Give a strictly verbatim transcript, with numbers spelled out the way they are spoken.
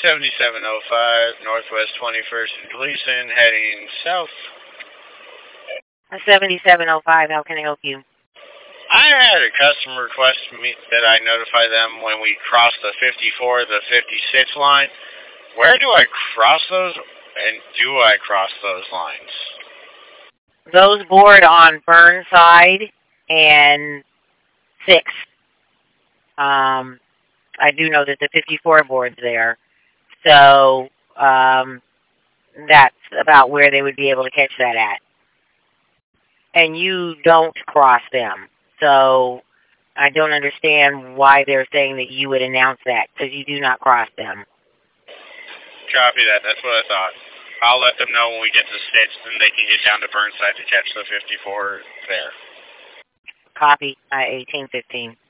seventy-seven oh five, Northwest twenty-first and Gleason, heading south. seventy-seven oh five, how can I help you? I had a customer request me that I notify them when we cross the fifty-four, the fifty-six line. Where do I cross those, and do I cross those lines? Those board on Burnside and six. Um, I do know that the fifty-four board's there. So um, that's about where they would be able to catch that at. And you don't cross them. So I don't understand why they're saying that you would announce that, because you do not cross them. Copy that. That's what I thought. I'll let them know when we get to six, and they can get down to Burnside to catch the fifty-four there. Copy, uh, eighteen fifteen.